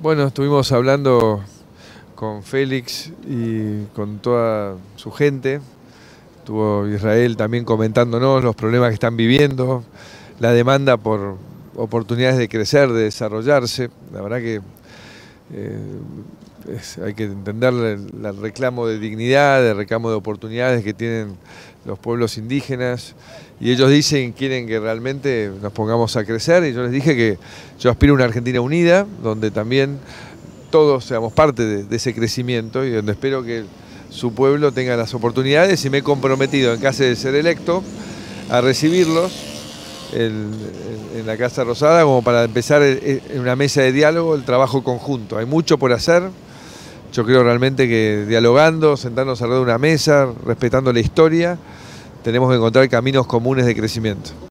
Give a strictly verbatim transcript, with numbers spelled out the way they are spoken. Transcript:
Bueno, estuvimos hablando con Félix y con toda su gente. Estuvo Israel también comentándonos los problemas que están viviendo, la demanda por oportunidades de crecer, de desarrollarse. La verdad que eh, es, hay que entender el, el reclamo de dignidad, el reclamo de oportunidades que tienen los pueblos indígenas. Y ellos dicen, quieren que realmente nos pongamos a crecer, y yo les dije que yo aspiro a una Argentina unida, donde también todos seamos parte de, de ese crecimiento y donde espero que su pueblo tenga las oportunidades, y me he comprometido, en caso de ser electo, a recibirlos en, en la Casa Rosada como para empezar en una mesa de diálogo el trabajo conjunto. Hay mucho por hacer. Yo creo realmente que dialogando, sentarnos alrededor de una mesa, respetando la historia, tenemos que encontrar caminos comunes de crecimiento.